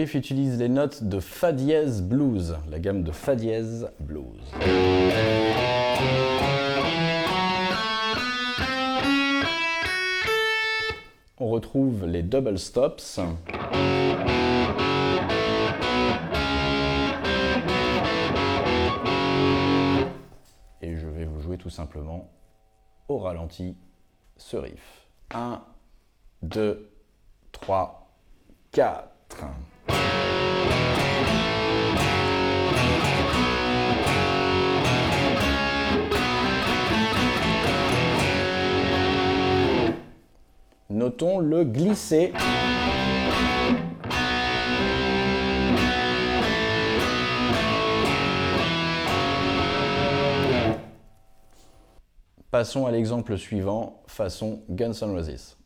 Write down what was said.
riff utilise les notes de Fa dièse blues, la gamme de Fa dièse blues. On retrouve les double stops. Et je vais vous jouer tout simplement au ralenti ce riff. 1, 2, 3, 4. Notons le glissé. Passons à l'exemple suivant, façon Guns N' Roses.